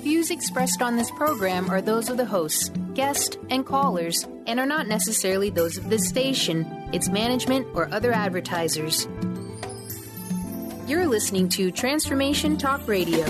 Views expressed on this program are those of the hosts, guests, and callers, and are not necessarily those of this station, its management, or other advertisers. You're listening to Transformation Talk Radio.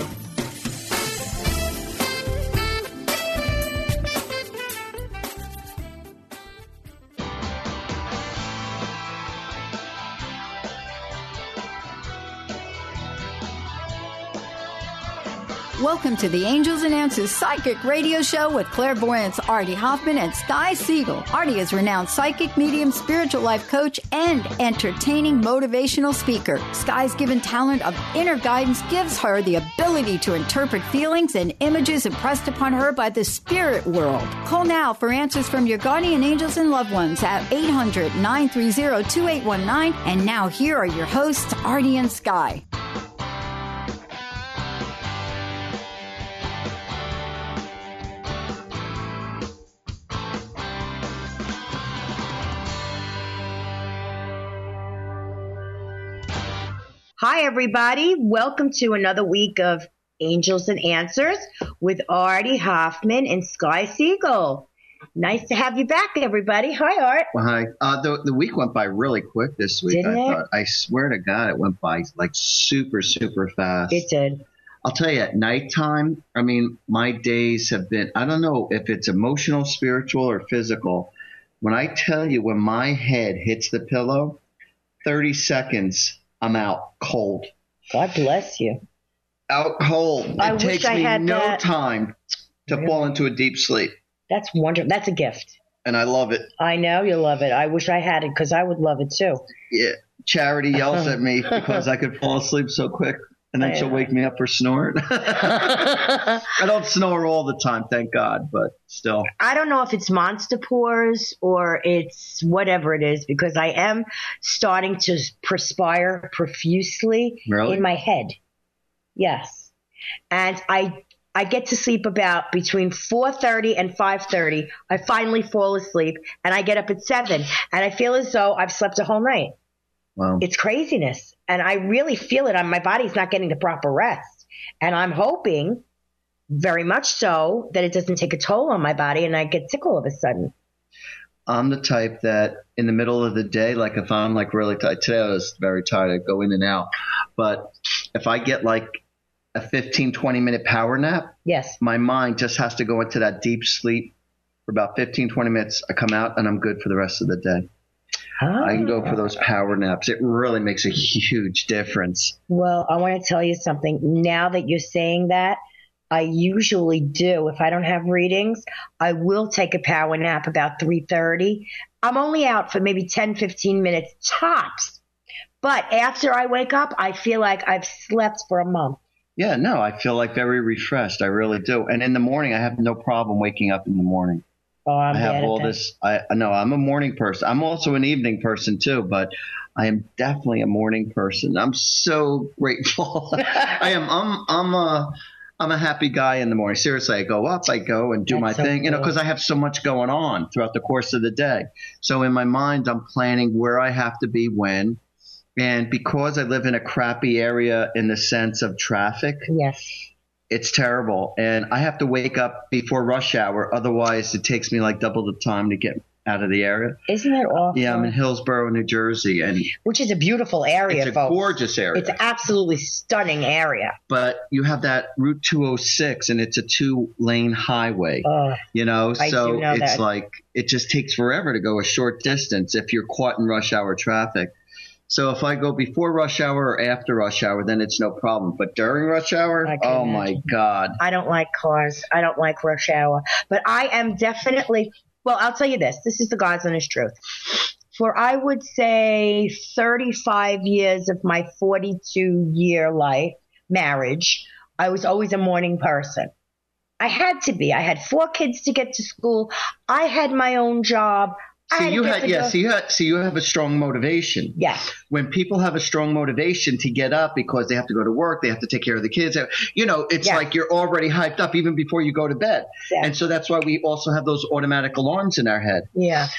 Welcome to the Angels and Answers Psychic Radio Show with clairvoyants Artie Hoffman and Sky Siegel. Artie is a renowned psychic, medium, spiritual life coach, and entertaining motivational speaker. Sky's given talent of inner guidance gives her the ability to interpret feelings and images impressed upon her by the spirit world. Call now for answers from your guardian angels and loved ones at 800-930-2819. And now here are your hosts, Artie and Sky. Hi, everybody. Welcome to another week of Angels and Answers with Artie Hoffman and Sky Siegel. Nice to have you back, everybody. Hi, Art. Well, hi. The week went by really quick this week. Didn't it? I swear to God, it went by like super, super fast. It did. I'll tell you, at nighttime, I mean, my days have been, I don't know if it's emotional, spiritual, or physical. When I tell you, when my head hits the pillow, 30 seconds, I'm out cold. God bless you. Out cold. It takes me no time to fall into a deep sleep. That's wonderful. That's a gift. And I love it. I know you love it. I wish I had it because I would love it too. Yeah. Charity yells at me because I could fall asleep so quick. And then she'll wake me up for snoring. I don't snore all the time, thank God, but still. I don't know if it's monster pores or it's whatever it is, because I am starting to perspire profusely in my head. Yes. And I get to sleep about between 4:30 and 5:30. I finally fall asleep, and I get up at 7, and I feel as though I've slept a whole night. Wow. It's craziness. And I really feel it. My body's not getting the proper rest. And I'm hoping, very much so, that it doesn't take a toll on my body and I get sick all of a sudden. I'm the type that in the middle of the day, like if I'm like really tired, today I was very tired, I go in and out. But if I get like a 15, 20-minute power nap, yes, my mind just has to go into that deep sleep for about 15, 20 minutes. I come out and I'm good for the rest of the day. I can go for those power naps. It really makes a huge difference. Well, I want to tell you something. Now that you're saying that, I usually do. If I don't have readings, I will take a power nap about 3:30. I'm only out for maybe 10, 15 minutes tops. But after I wake up, I feel like I've slept for a month. Yeah, no, I feel like very refreshed. I really do. And in the morning, I have no problem waking up in the morning. Oh, I have all this. I know I'm a morning person. I'm also an evening person too, but I am definitely a morning person. I'm so grateful. I am. I'm a happy guy in the morning. Seriously, I go up, I go and do my thing, you know, because I have so much going on throughout the course of the day. So in my mind, I'm planning where I have to be when, and because I live in a crappy area in the sense of traffic. Yes. It's terrible, and I have to wake up before rush hour. Otherwise, it takes me like double the time to get out of the area. Isn't that awful? Yeah, I'm in Hillsborough, New Jersey, and which is a beautiful area, it's a folks. gorgeous area. It's an absolutely stunning area. But you have that Route 206, and it's a 2-lane highway. You know, so it's like it just takes forever to go a short distance if you're caught in rush hour traffic. So if I go before rush hour or after rush hour, then it's no problem. But during rush hour, oh my God. I don't like cars. I don't like rush hour. But I am definitely, well, I'll tell you this. This is the God's honest truth. For I would say 35 years of my 42-year life, marriage, I was always a morning person. I had to be. I had 4 kids to get to school. I had my own job. So you have a strong motivation. Yes. When people have a strong motivation to get up because they have to go to work, they have to take care of the kids. You know, it's like you're already hyped up even before you go to bed. Yes. And so that's why we also have those automatic alarms in our head. Yeah.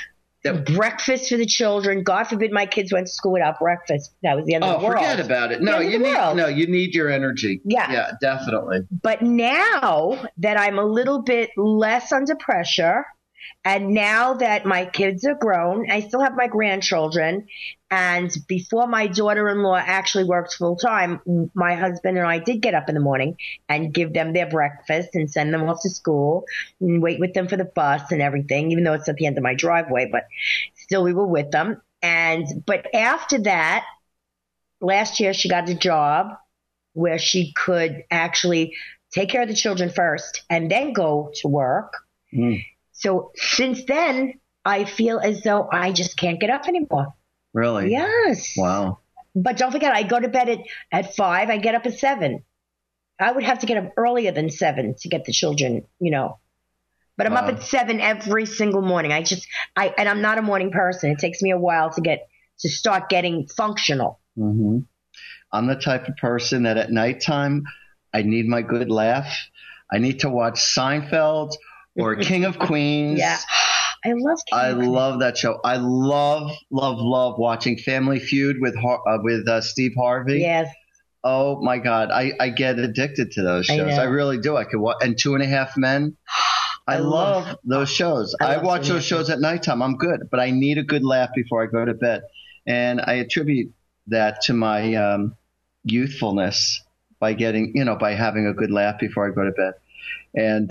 breakfast for the children. God forbid my kids went to school without breakfast. That was the end of the world. Forget about it. No, you need your energy. Yeah, definitely. But now that I'm a little bit less under pressure, and now that my kids are grown, I still have my grandchildren. And before my daughter-in-law actually worked full-time, my husband and I did get up in the morning and give them their breakfast and send them off to school and wait with them for the bus and everything, even though it's at the end of my driveway. But still, we were with them. But after that, last year, she got a job where she could actually take care of the children first and then go to work. So since then, I feel as though I just can't get up anymore. Really? Yes. Wow. But don't forget, I go to bed at 5. I get up at 7. I would have to get up earlier than 7 to get the children, But I'm up at 7 every single morning. And I'm not a morning person. It takes me a while to start getting functional. Mm-hmm. I'm the type of person that at nighttime, I need my good laugh. I need to watch Seinfeld or King of Queens. Yeah. I love that show. I love watching Family Feud with Steve Harvey. Yes. Oh my God, I get addicted to those shows. I really do. I could watch and 2.5 Men. I love those shows. I watch those shows at nighttime. I'm good, but I need a good laugh before I go to bed, and I attribute that to my youthfulness by having a good laugh before I go to bed. And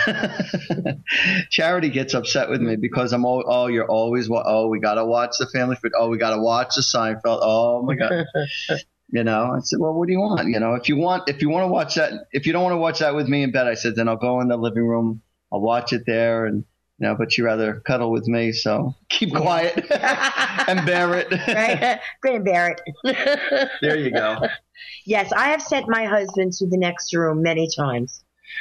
Charity gets upset with me because I'm you're always we gotta watch the Family Feud. We gotta watch the Seinfeld. Oh my God. I said, well, what do you want? If you want to watch that, if you don't want to watch that with me in bed, I said, then I'll go in the living room. I'll watch it there, and but you rather cuddle with me, so keep quiet and bear it. Right, great, and bear it. There you go. Yes, I have sent my husband to the next room many times.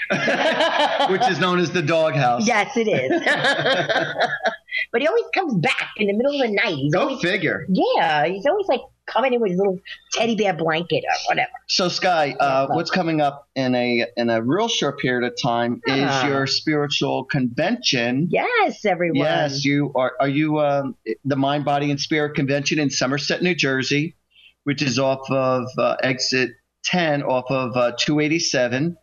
Which is known as the doghouse. Yes, it is. But he always comes back in the middle of the night. Figure. Yeah, he's always like coming in with his little teddy bear blanket or whatever. So, Sky, what's coming up in a real short period of time is your spiritual convention. Yes, everyone. Yes, you are. Are you the Mind, Body, and Spirit Convention in Somerset, New Jersey, which is off of exit 10 off of 287.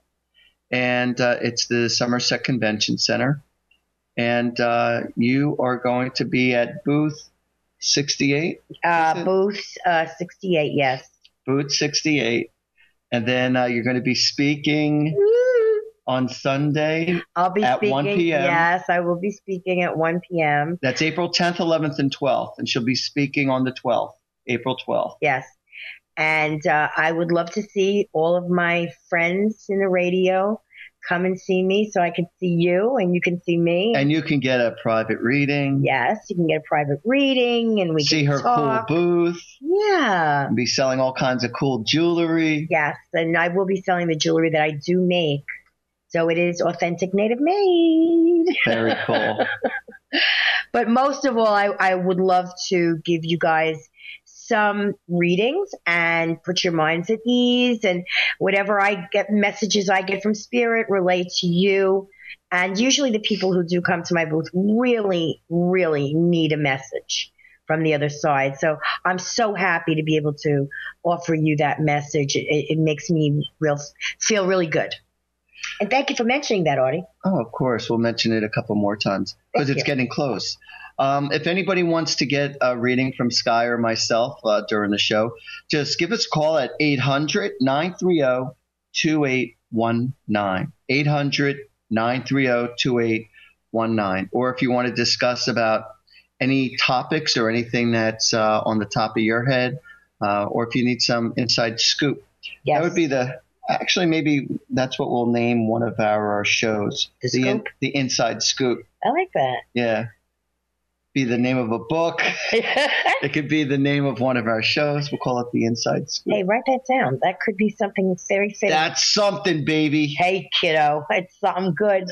And it's the Somerset Convention Center. And you are going to be at booth 68? Booth 68, yes. Booth 68. And then you're going to be speaking on Sunday at 1 p.m. Yes, I will be speaking at 1 p.m. That's April 10th, 11th, and 12th. And she'll be speaking on the 12th, April 12th. Yes. And I would love to see all of my friends in the radio come and see me so I can see you and you can see me. And you can get a private reading. Yes, you can get a private reading and we see can her talk. cool booth. Yeah. And be selling all kinds of cool jewelry. Yes, and I will be selling the jewelry that I do make. So it is authentic native made. Very cool. But most of all, I would love to give you guys some readings and put your minds at ease, and whatever messages I get from Spirit relate to you. And usually the people who do come to my booth really, really need a message from the other side. So I'm so happy to be able to offer you that message. It makes me feel really good. And thank you for mentioning that, Artie. Oh, of course. We'll mention it a couple more times because it's getting close. If anybody wants to get a reading from Sky or myself during the show, just give us a call at 800-930-2819. 800-930-2819. Or if you want to discuss about any topics or anything that's on the top of your head, or if you need some inside scoop, that would be actually maybe that's what we'll name one of our shows. The Inside Scoop. I like that. Yeah. Be the name of a book. It could be the name of one of our shows. We'll call it the Inside Scoop. Hey, write that down. That could be something very fitting. That's something, baby. Hey, kiddo. It's something good.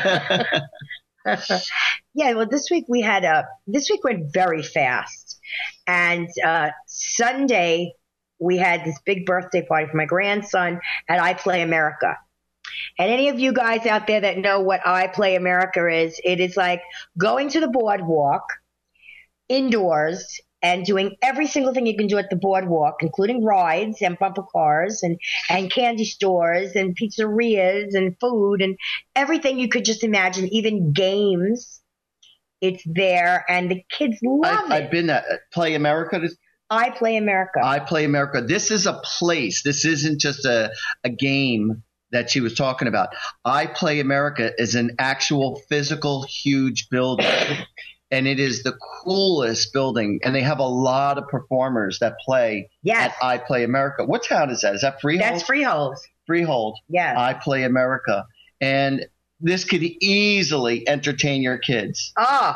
Yeah, well, this week went very fast. And Sunday, we had this big birthday party for my grandson at I Play America. And any of you guys out there that know what I Play America is, it is like going to the boardwalk, indoors and doing every single thing you can do at the boardwalk, including rides and bumper cars and candy stores and pizzerias and food and everything you could just imagine, even games. It's there, and the kids love it. I've been at Play America. I Play America. I Play America. This is a place. This isn't just a game that she was talking about. I Play America is an actual physical huge building. And it is the coolest building. And they have a lot of performers that play at I Play America. What town is that? Is that Freehold? That's Freehold. Freehold. Yeah. I Play America. And this could easily entertain your kids.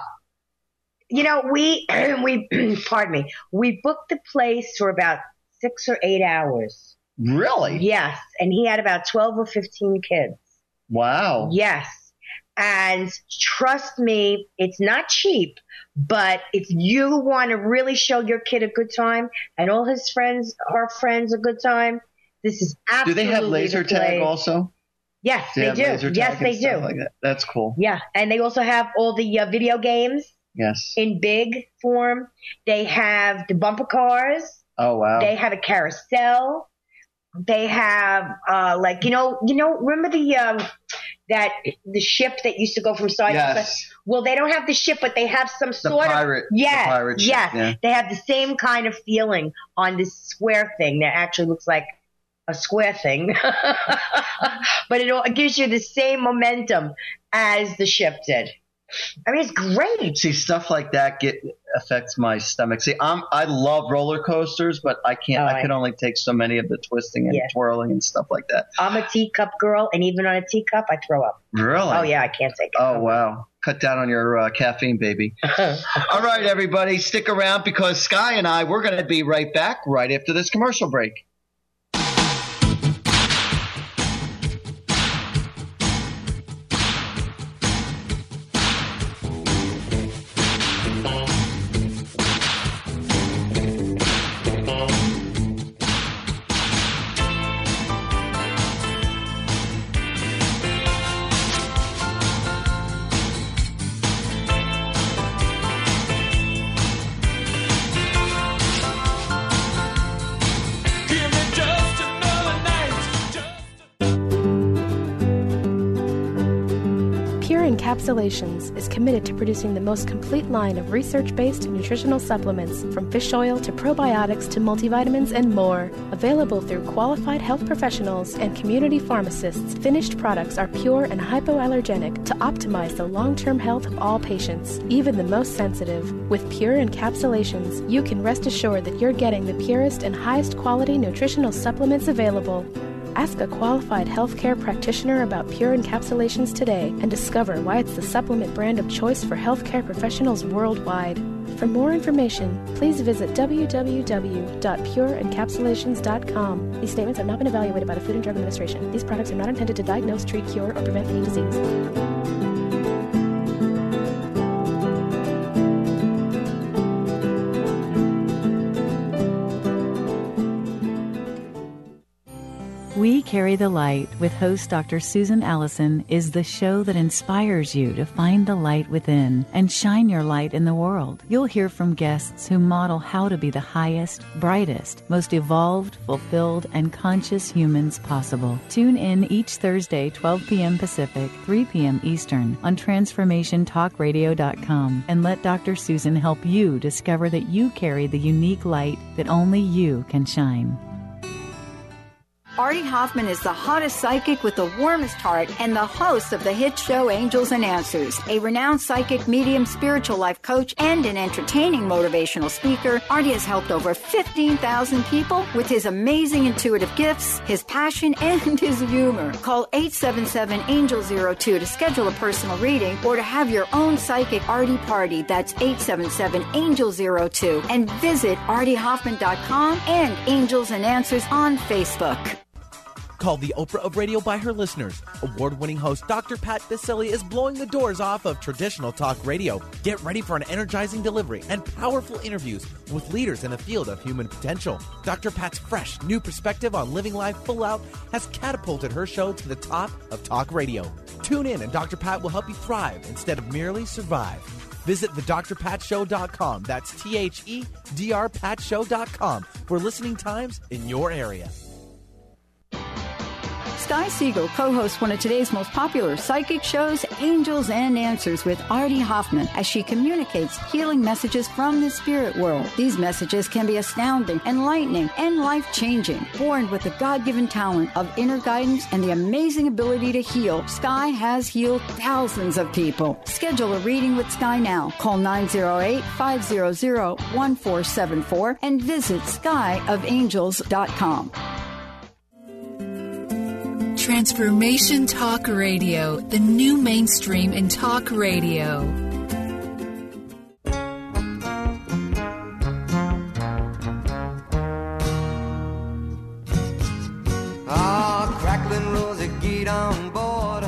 We pardon me. We booked the place for about 6 or 8 hours. Really? Yes. And he had about 12 or 15 kids. Wow. Yes. And trust me, it's not cheap, but if you want to really show your kid a good time and all his friends, her friends a good time, this is absolutely Do they have laser tag also? Yes, they do. Yes, they do. Like that. That's cool. Yeah. And they also have all the video games. Yes. In big form. They have the bumper cars. Oh, wow. They have a carousel. They have, remember the ship that used to go from side to side? Well, they don't have the ship, but they have some sort of pirate ship. Yeah. They have the same kind of feeling on this square thing that actually looks like a square thing, but it gives you the same momentum as the ship did. I mean, it's great. See, stuff like that affects my stomach. See, I love roller coasters, but I can't. I can only take so many of the twisting and twirling and stuff like that. I'm a teacup girl, and even on a teacup, I throw up. Really? Oh yeah, I can't take it. Oh wow. Cut down on your caffeine, baby. All right, everybody, stick around because Sky and we're going to be right back right after this commercial break. Encapsulations is committed to producing the most complete line of research-based nutritional supplements, from fish oil to probiotics to multivitamins and more. Available through qualified health professionals and community pharmacists, finished products are pure and hypoallergenic to optimize the long-term health of all patients, even the most sensitive. With Pure Encapsulations, you can rest assured that you're getting the purest and highest quality nutritional supplements available. Ask a qualified healthcare practitioner about Pure Encapsulations today and discover why it's the supplement brand of choice for healthcare professionals worldwide. For more information, please visit www.pureencapsulations.com. These statements have not been evaluated by the Food and Drug Administration. These products are not intended to diagnose, treat, cure, or prevent any disease. We Carry the Light with host Dr. Susan Allison is the show that inspires you to find the light within and shine your light in the world. You'll hear from guests who model how to be the highest, brightest, most evolved, fulfilled, and conscious humans possible. Tune in each Thursday, 12 p.m. Pacific, 3 p.m. Eastern on TransformationTalkRadio.com and let Dr. Susan help you discover that you carry the unique light that only you can shine. Artie Hoffman is the hottest psychic with the warmest heart and the host of the hit show Angels and Answers. A renowned psychic, medium, spiritual life coach, and an entertaining motivational speaker, Artie has helped over 15,000 people with his amazing intuitive gifts, his passion, and his humor. Call 877-ANGEL-02 to schedule a personal reading or to have your own psychic Artie party. That's 877-ANGEL-02. And visit ArtieHoffman.com and Angels and Answers on Facebook. Called the Oprah of radio by her listeners. Award-winning host Dr. Pat Baccili is blowing the doors off of traditional talk radio. Get ready for an energizing delivery and powerful interviews with leaders in the field of human potential. Dr. Pat's fresh, new perspective on living life full out has catapulted her show to the top of talk radio. Tune in and Dr. Pat will help you thrive instead of merely survive. Visit thedrpatshow.com. That's THEDRPatshow.com for listening times in your area. Sky Siegel co-hosts one of today's most popular psychic shows, Angels and Answers, with Artie Hoffman, as she communicates healing messages from the spirit world. These messages can be astounding, enlightening, and life-changing. Born with the God-given talent of inner guidance and the amazing ability to heal, Sky has healed thousands of people. Schedule a reading with Sky now. Call 908-500-1474 and visit skyofangels.com. Transformation Talk Radio, the new mainstream in talk radio. Crackling Rosie, get on board.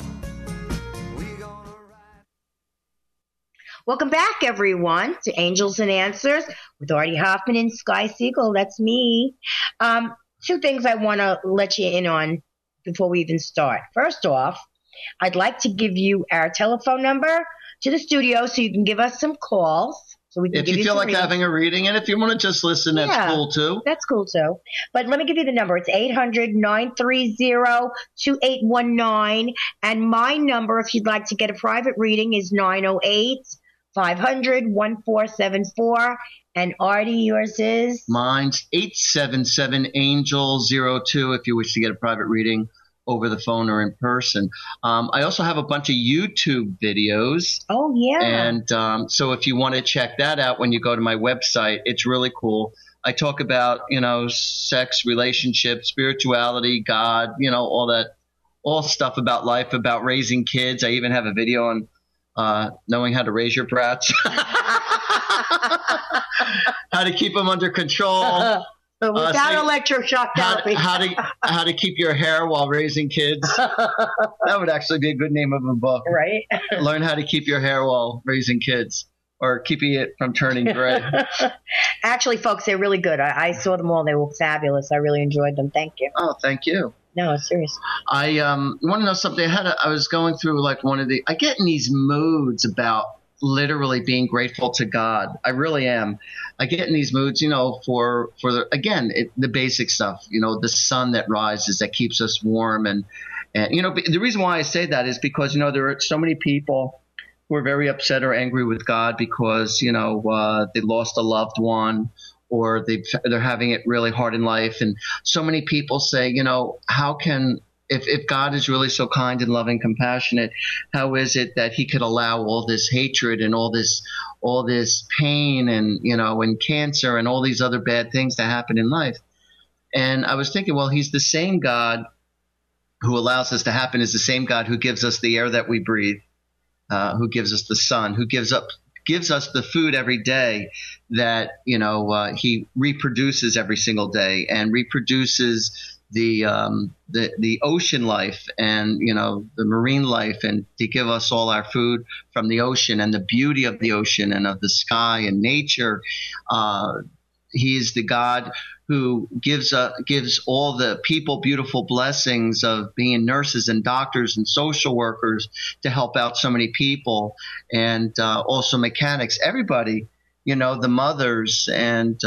Welcome back, everyone, to Angels and Answers with Artie Hoffman and Sky Siegel. That's me. Two things I want to let you in on before we even start. First off, I'd like to give you our telephone number to the studio so you can give us some calls. So we can if you feel like having a reading, and if you want to just listen, that's cool too. That's cool too. But let me give you the number. It's 800-930-2819. And my number, if you'd like to get a private reading, is 908-500-1474. And Artie, yours is? Mine's 877-ANGEL-02 if you wish to get a private reading over the phone or in person. I also have a bunch of YouTube videos. Oh, yeah. And so if you want to check that out when you go to my website, it's really cool. I talk about, sex, relationships, spirituality, God, all stuff about life, about raising kids. I even have a video on knowing how to raise your brats. How to keep them under control. Without electroshock therapy. How to keep your hair while raising kids. That would actually be a good name of a book. Right. Learn how to keep your hair while raising kids, or keeping it from turning gray. Actually, folks, they're really good. I saw them all. They were fabulous. I really enjoyed them. Thank you. Oh, thank you. No, seriously. I want to know something. I was going through I get in these moods about literally being grateful to God. I really am. I get in these moods, for the basic stuff, the sun that rises that keeps us warm. And the reason why I say that is because, there are so many people who are very upset or angry with God because, they lost a loved one, or they're having it really hard in life. And so many people say, how can, if God is really so kind and loving, compassionate, how is it that he could allow all this hatred and all this pain and, and cancer and all these other bad things to happen in life? And I was thinking, well, he's the same God who allows this to happen, is the same God who gives us the air that we breathe, who gives us the sun, who gives us the food every day that, he reproduces every single day and reproduces the ocean life and, the marine life, and to give us all our food from the ocean and the beauty of the ocean and of the sky and nature. He is the God who gives all the people beautiful blessings of being nurses and doctors and social workers to help out so many people, and also mechanics, everybody, the mothers and,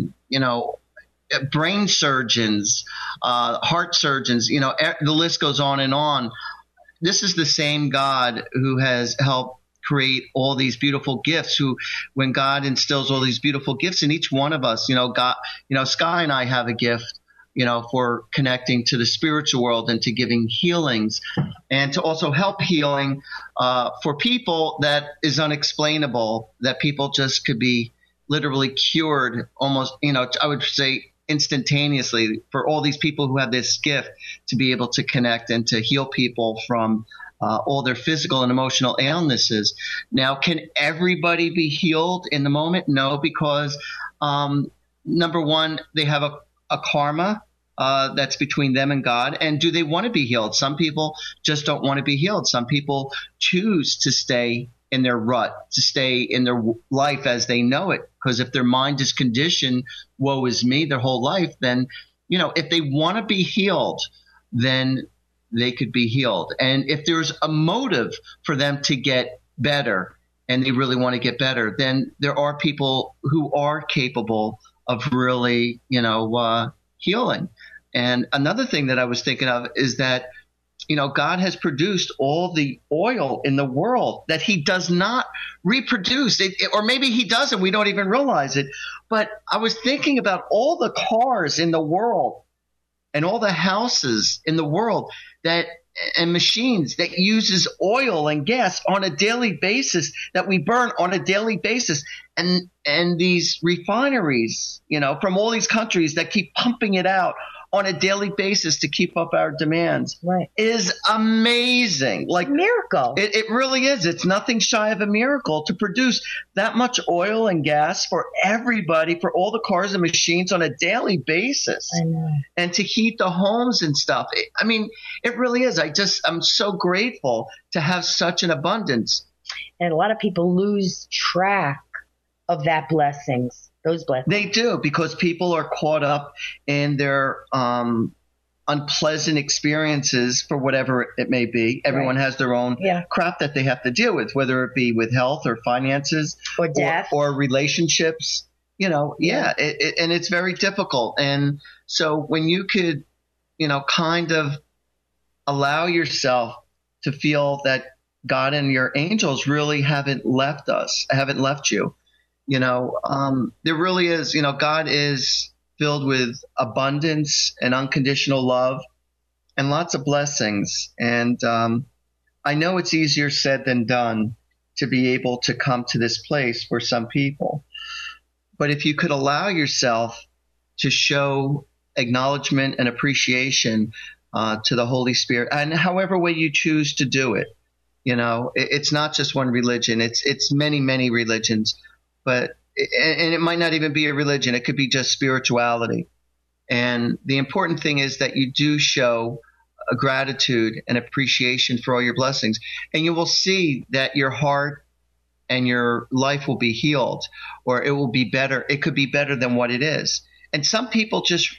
brain surgeons, heart surgeons, the list goes on and on. This is the same God who has helped create all these beautiful gifts, who, when God instills all these beautiful gifts in each one of us, God, Sky and I have a gift, for connecting to the spiritual world and to giving healings, and to also help healing for people that is unexplainable, that people just could be literally cured almost, I would say instantaneously, for all these people who have this gift to be able to connect and to heal people from all their physical and emotional illnesses. Now, can everybody be healed in the moment? No, because number one, they have a karma that's between them and God. And do they want to be healed? Some people just don't want to be healed. Some people choose to stay in their rut, to stay in their life as they know it. Because if their mind is conditioned, woe is me, their whole life, then, if they want to be healed, then they could be healed. And if there's a motive for them to get better, and they really want to get better, then there are people who are capable of really, healing. And another thing that I was thinking of is that, God has produced all the oil in the world that he does not reproduce. Or maybe he does and we don't even realize it. But I was thinking about all the cars in the world and all the houses in the world and machines that uses oil and gas on a daily basis, that we burn on a daily basis. And these refineries, from all these countries that keep pumping it out on a daily basis to keep up our demands, right, is amazing. Like miracle. It really is. It's nothing shy of a miracle to produce that much oil and gas for everybody, for all the cars and machines on a daily basis. I know. And to heat the homes and stuff. It really is. I'm so grateful to have such an abundance. And a lot of people lose track of those blessings. They do, because people are caught up in their unpleasant experiences, for whatever it may be. Everyone has their own crap that they have to deal with, whether it be with health or finances or death or relationships. And it's very difficult. And so when you could, kind of allow yourself to feel that God and your angels really haven't left you. There really is, God is filled with abundance and unconditional love and lots of blessings. And I know it's easier said than done to be able to come to this place for some people. But if you could allow yourself to show acknowledgement and appreciation to the Holy Spirit, and however way you choose to do it, it's not just one religion. It's many, many religions. And it might not even be a religion. It could be just spirituality. And the important thing is that you do show a gratitude and appreciation for all your blessings. And you will see that your heart and your life will be healed, or it will be better. It could be better than what it is. And some people just,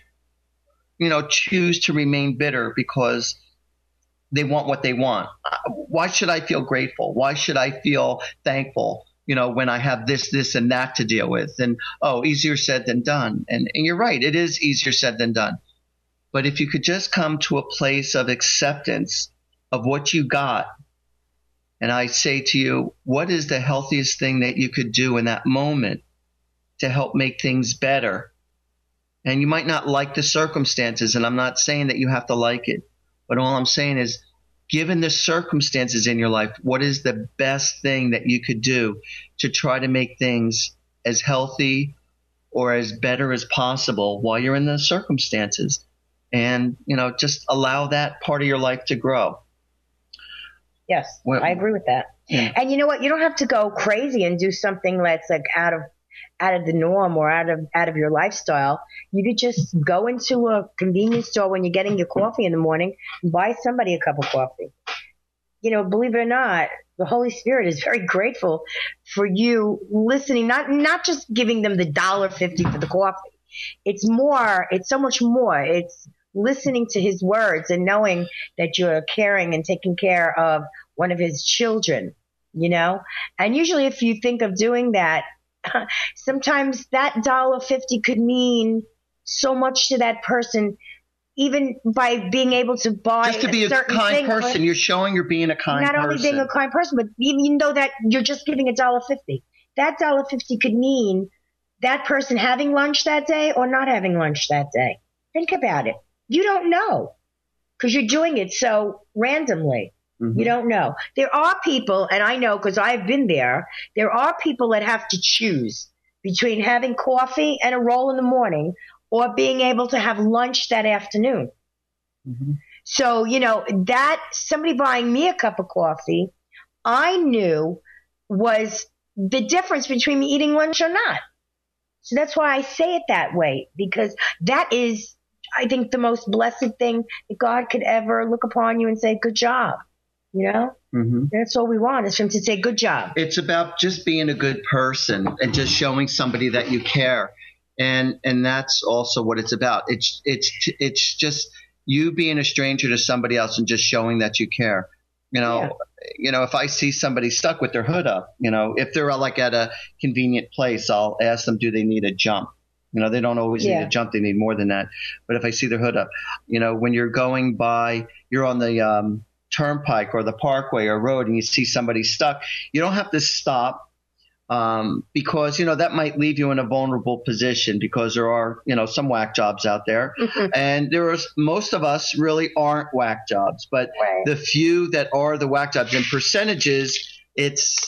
choose to remain bitter because they want what they want. Why should I feel grateful? Why should I feel thankful? When I have this and that to deal with. And, easier said than done. And you're right, it is easier said than done. But if you could just come to a place of acceptance of what you got, and I say to you, what is the healthiest thing that you could do in that moment to help make things better? And you might not like the circumstances, and I'm not saying that you have to like it, but all I'm saying is, given the circumstances in your life, what is the best thing that you could do to try to make things as healthy or as better as possible while you're in those circumstances? And, just allow that part of your life to grow. Yes, I agree with that. Yeah. And you know what? You don't have to go crazy and do something that's like out of the norm or out of your lifestyle. You could just go into a convenience store when you're getting your coffee in the morning and buy somebody a cup of coffee. Believe it or not, the Holy Spirit is very grateful for you listening, not just giving them the $1.50 for the coffee. It's so much more. It's listening to his words and knowing that you're caring and taking care of one of his children, And usually if you think of doing that, sometimes that $1.50 could mean so much to that person, even by being able to buy just to be a kind person. You're showing you're being a kind person. Not only being a kind person, but even though that you're just giving $1.50, that $1.50 could mean that person having lunch that day or not having lunch that day. Think about it. You don't know because you're doing it so randomly. Mm-hmm. You don't know. There are people, and I know because I've been there are people that have to choose between having coffee and a roll in the morning or being able to have lunch that afternoon. Mm-hmm. So, that somebody buying me a cup of coffee, I knew was the difference between me eating lunch or not. So that's why I say it that way, because that is, I think, the most blessed thing that God could ever look upon you and say, good job. Mm-hmm. That's all we want is for him to say, good job. It's about just being a good person and just showing somebody that you care. And that's also what it's about. It's just you being a stranger to somebody else and just showing that you care. if I see somebody stuck with their hood up, if they're like at a convenient place, I'll ask them, do they need a jump? They don't always need a jump. They need more than that. But if I see their hood up, when you're going by, you're on the turnpike or the parkway or road and you see somebody stuck, you don't have to stop because, that might leave you in a vulnerable position because there are, some whack jobs out there. And most of us really aren't whack jobs. But the few that are the whack jobs in percentages, it's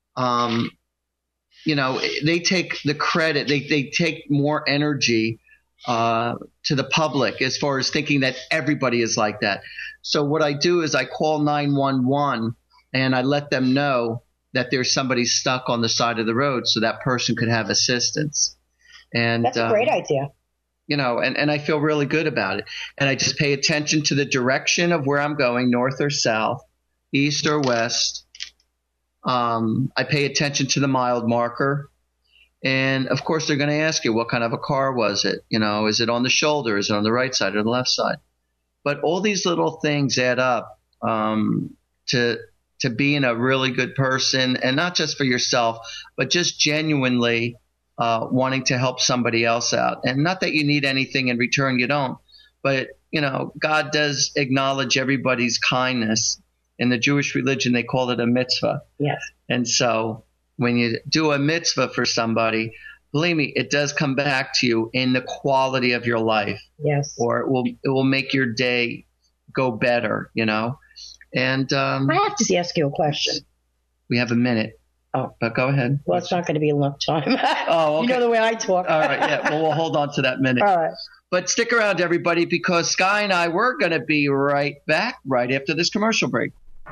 they take the credit. They take more energy to the public as far as thinking that everybody is like that. So what I do is I call 911 and I let them know that there's somebody stuck on the side of the road so that person could have assistance. And that's a great idea. And I feel really good about it. And I just pay attention to the direction of where I'm going, north or south, east or west. I pay attention to the mild marker. And, of course, they're going to ask you, what kind of a car was it? Is it on the shoulder? Is it on the right side or the left side? But all these little things add up to being a really good person, and not just for yourself, but just genuinely wanting to help somebody else out. And not that you need anything in return, you don't. But, God does acknowledge everybody's kindness. In the Jewish religion, they call it a mitzvah. Yes. And so when you do a mitzvah for somebody, believe me, it does come back to you in the quality of your life. Yes. Or it will make your day go better, And I have to ask you a question. We have a minute. Oh. But go ahead. Well, it's not going to be enough time. Oh, okay. You know the way I talk. All right. Yeah. Well, we'll hold on to that minute. All right. But stick around, everybody, because Sky and I, we're going to be right back right after this commercial break.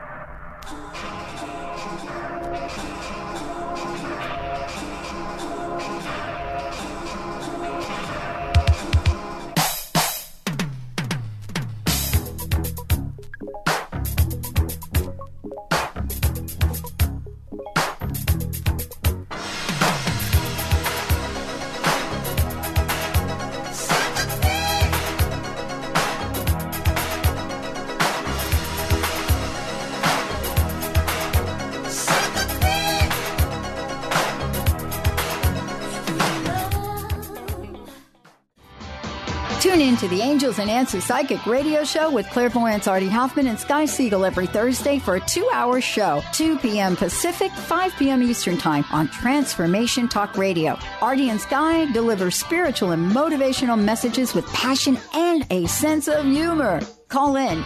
Tune in to the Angels and Answers Psychic Radio Show with clairvoyants Artie Hoffman and Sky Siegel every Thursday for a 2-hour show, 2 p.m. Pacific, 5 p.m. Eastern Time on Transformation Talk Radio. Artie and Sky deliver spiritual and motivational messages with passion and a sense of humor. Call in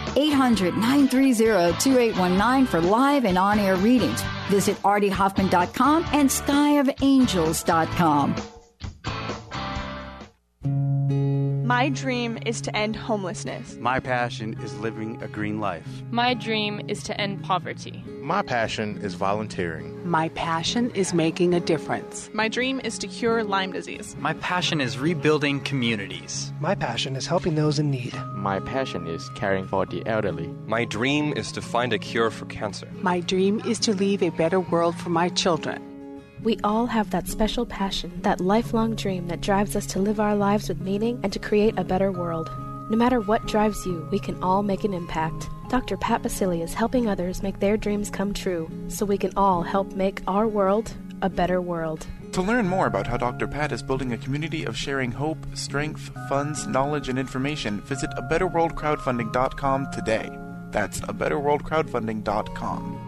800-930-2819 for live and on-air readings. Visit artiehoffman.com and skyofangels.com. My dream is to end homelessness. My passion is living a green life. My dream is to end poverty. My passion is volunteering. My passion is making a difference. My dream is to cure Lyme disease. My passion is rebuilding communities. My passion is helping those in need. My passion is caring for the elderly. My dream is to find a cure for cancer. My dream is to leave a better world for my children. We all have that special passion, that lifelong dream that drives us to live our lives with meaning and to create a better world. No matter what drives you, we can all make an impact. Dr. Pat Baccili is helping others make their dreams come true, so we can all help make our world a better world. To learn more about how Dr. Pat is building a community of sharing hope, strength, funds, knowledge, and information, visit abetterworldcrowdfunding.com today. That's abetterworldcrowdfunding.com.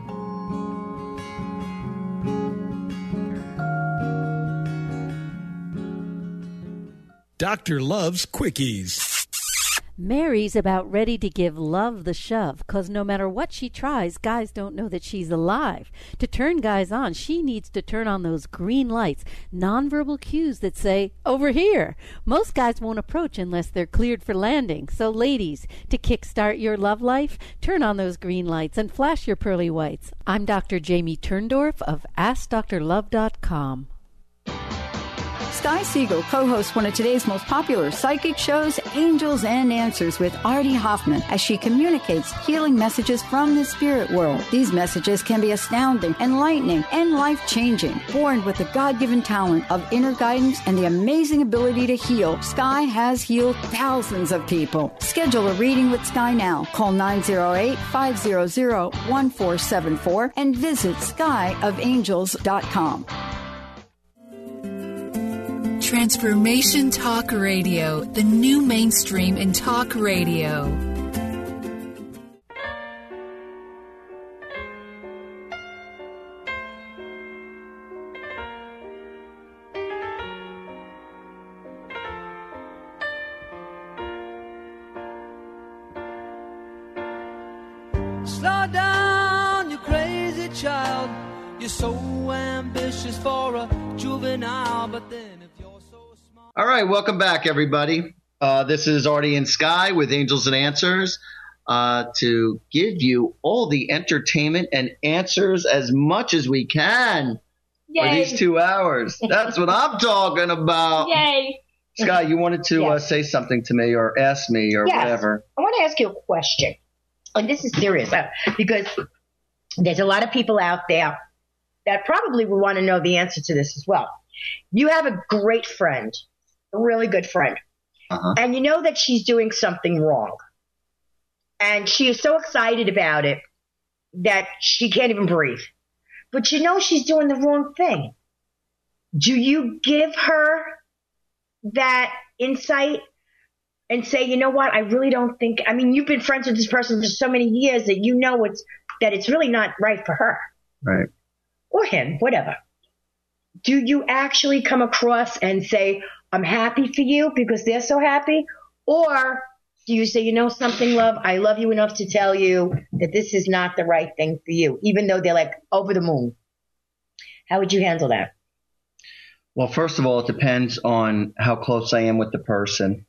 Dr. Love's Quickies. Mary's about ready to give Love the shove, 'cause no matter what she tries, guys don't know that she's alive. To turn guys on, she needs to turn on those green lights, nonverbal cues that say, over here. Most guys won't approach unless they're cleared for landing. So ladies, to kickstart your love life, turn on those green lights and flash your pearly whites. I'm Dr. Jamie Turndorf of AskDrLove.com. Sky Siegel co-hosts one of today's most popular psychic shows, Angels and Answers with Artie Hoffman, as she communicates healing messages from the spirit world. These messages can be astounding, enlightening, and life-changing. Born with the God-given talent of inner guidance and the amazing ability to heal, Sky has healed thousands of people. Schedule a reading with Sky now. Call 908-500-1474 and visit skyofangels.com. Transformation Talk Radio, the new mainstream in talk radio. Slow down, you crazy child. You're so ambitious for a juvenile, but then if you're so smart. All right, welcome back, everybody. This is Artie and Sky with Angels and Answers to give you all the entertainment and answers as much as we can for these 2 hours. That's what I'm talking about. Yay. Sky, you wanted to say something to me or ask me or whatever. I want to ask you a question. And this is serious because there's a lot of people out there that probably will want to know the answer to this as well. You have a great friend, a really good friend, and you know that she's doing something wrong. And she is so excited about it that she can't even breathe. But you know she's doing the wrong thing. Do you give her that insight and say, you know what, I really don't think, I mean, you've been friends with this person for so many years that you know that it's really not right for her. Right. Or him, whatever. Do you actually come across and say, I'm happy for you because they're so happy? Or do you say, you know something, love, I love you enough to tell you that this is not the right thing for you, even though they're like over the moon? How would you handle that? Well, first of all, it depends on how close I am with the person.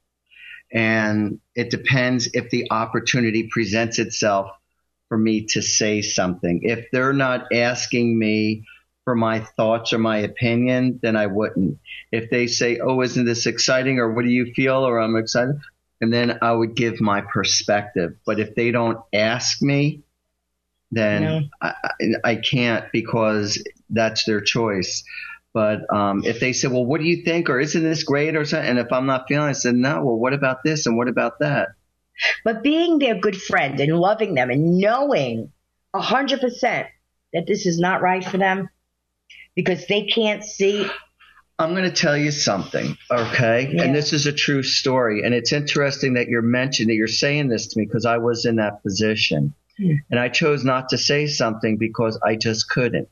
And it depends if the opportunity presents itself for me to say something. If they're not asking me for my thoughts or my opinion, then I wouldn't. If they say, oh, isn't this exciting? Or what do you feel? Or I'm excited. And then I would give my perspective. But if they don't ask me, then I can't, because that's their choice. But if they say, well, what do you think? Or isn't this great? Or something? And if I'm not feeling it, I said, no, well, what about this? And what about that? But being their good friend and loving them and knowing 100% that this is not right for them because they can't see. I'm going to tell you something, okay? Yeah. And this is a true story. And it's interesting that you're saying this to me because I was in that position. And I chose not to say something because I just couldn't.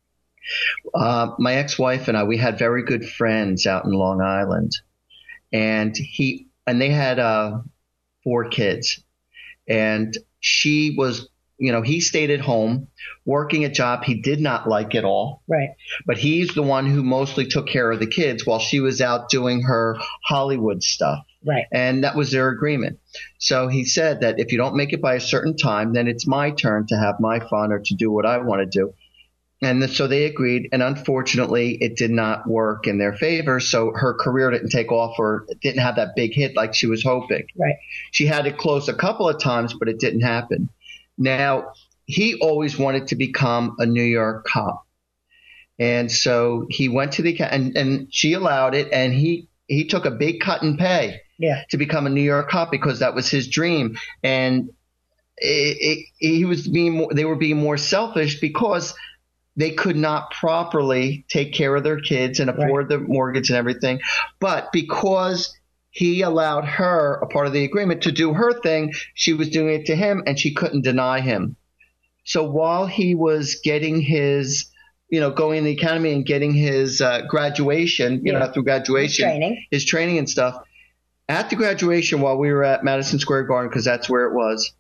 My ex-wife and I, we had very good friends out in Long Island, and they had 4 kids, and she was, he stayed at home working a job he did not like at all. Right. But he's the one who mostly took care of the kids while she was out doing her Hollywood stuff. Right. And that was their agreement. So he said that if you don't make it by a certain time, then it's my turn to have my fun or to do what I want to do. And so they agreed, and unfortunately, it did not work in their favor. So her career didn't take off or didn't have that big hit like she was hoping. Right. She had it close a couple of times, but it didn't happen. Now, he always wanted to become a New York cop. And so he went to and she allowed it, and he took a big cut in pay to become a New York cop because that was his dream. And they were being more selfish because they could not properly take care of their kids and afford the mortgage and everything. But because he allowed her, a part of the agreement, to do her thing, she was doing it to him, and she couldn't deny him. So while he was getting his, going in the academy and getting his graduation, through graduation, his training and stuff, at the graduation while we were at Madison Square Garden, because that's where it was,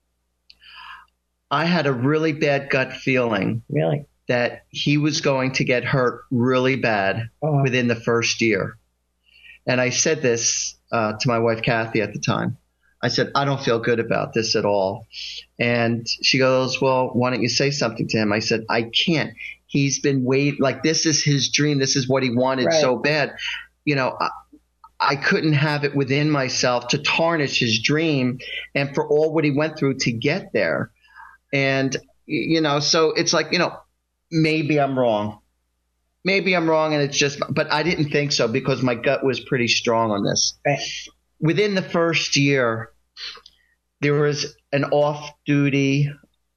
I had a really bad gut feeling. Really? That he was going to get hurt really bad within the first year. And I said this to my wife, Kathy, at the time. I said, I don't feel good about this at all. And she goes, well, why don't you say something to him? I said, I can't. He's been waiting. Like, this is his dream. This is what he wanted so bad. I couldn't have it within myself to tarnish his dream and for all what he went through to get there. And, so it's like, maybe I'm wrong. Maybe I'm wrong, and it's just, but I didn't think so because my gut was pretty strong on this. Right. Within the first year, there was an off-duty,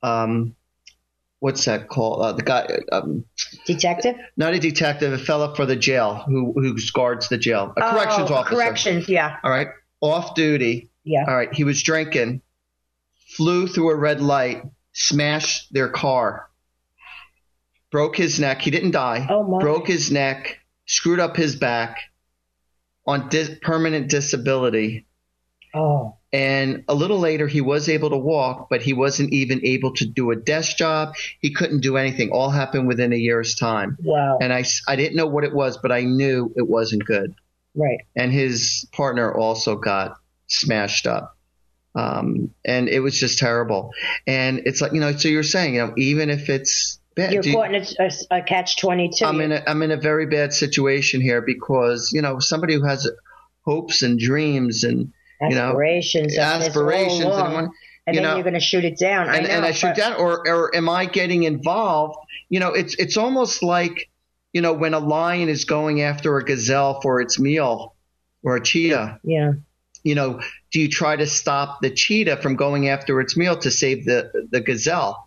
what's that called? The guy, detective? Not a detective, a fellow for the jail who guards the jail. A corrections officer. Corrections, yeah. All right. Off-duty. Yeah. All right. He was drinking, flew through a red light, smashed their car. Broke his neck. He didn't die. Oh, my. Broke his neck, screwed up his back on permanent disability. Oh. And a little later, he was able to walk, but he wasn't even able to do a desk job. He couldn't do anything. All happened within a year's time. Wow. And I didn't know what it was, but I knew it wasn't good. Right. And his partner also got smashed up. And it was just terrible. And it's like, so you're saying, even if it's bad, you're caught in a catch-22. I'm in a very bad situation here because, somebody who has hopes and dreams and, aspirations, and then you're going to shoot it down. And I shoot down, or am I getting involved? It's almost like, when a lion is going after a gazelle for its meal or a cheetah. Yeah. Do you try to stop the cheetah from going after its meal to save the gazelle?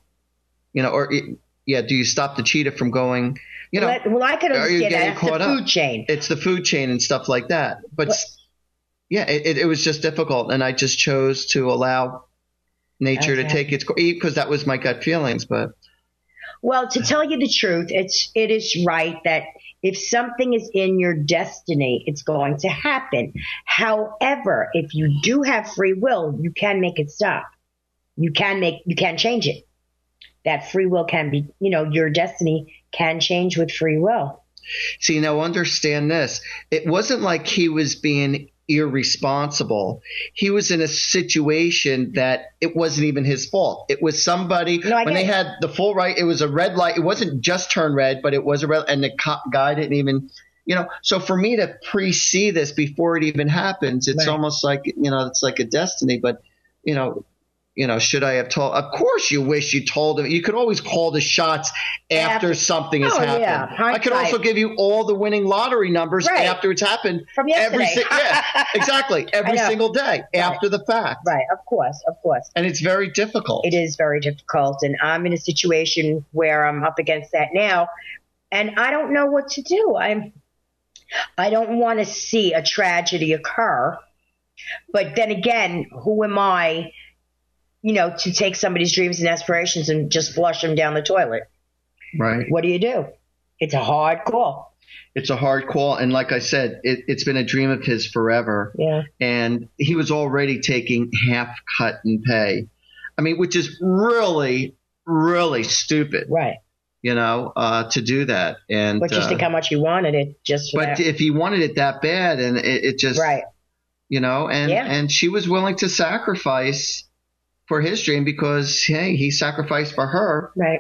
Do you stop the cheetah from going? Well, I could understand that. It's the food chain. It's the food chain and stuff like that. But yeah, it was just difficult, and I just chose to allow nature to take its course because that was my gut feelings. But well, to tell you the truth, it is right that if something is in your destiny, it's going to happen. However, if you do have free will, you can make it stop. You can change it. That free will can be, your destiny can change with free will. See, now understand this. It wasn't like he was being irresponsible. He was in a situation that it wasn't even his fault. It was somebody, when they had the full right, it was a red light. It wasn't just turned red, but it was a red, and the guy didn't even, so for me to pre-see this before it even happens, it's almost like, it's like a destiny, but, should I have told? Of course you wish you told him. You could always call the shots after something has happened. Yeah. I could also give you all the winning lottery numbers after it's happened. From yesterday. Exactly. Every single day after the fact. Right. Of course. And it's very difficult. It is very difficult. And I'm in a situation where I'm up against that now. And I don't know what to do. I don't want to see a tragedy occur. But then again, who am I, to take somebody's dreams and aspirations and just flush them down the toilet? Right. What do you do? It's a hard call. It's a hard call. And like I said, it's been a dream of his forever. Yeah. And he was already taking half cut in pay. Which is really, really stupid. Right. To do that. And but just think how much he wanted it just for But that. if he wanted it that bad, and it just, right. And she was willing to sacrifice for his dream because, hey, he sacrificed for her. Right.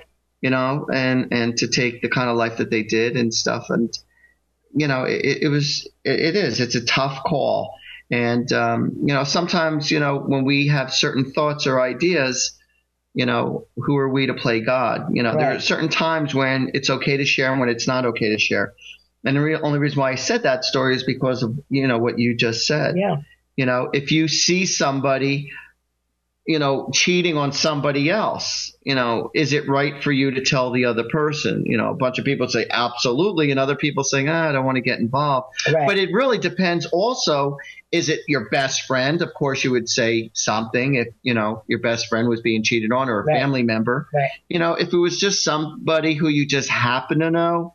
And to take the kind of life that they did and stuff. And, it's a tough call. And, sometimes, when we have certain thoughts or ideas, who are we to play God? There are certain times when it's okay to share and when it's not okay to share. And the only reason why I said that story is because of, what you just said. Yeah. If you see somebody, cheating on somebody else, is it right for you to tell the other person? A bunch of people say absolutely, and other people saying, I don't want to get involved. Right. But it really depends also, is it your best friend? Of course, you would say something if, your best friend was being cheated on or a family member. Right. If it was just somebody who you just happen to know,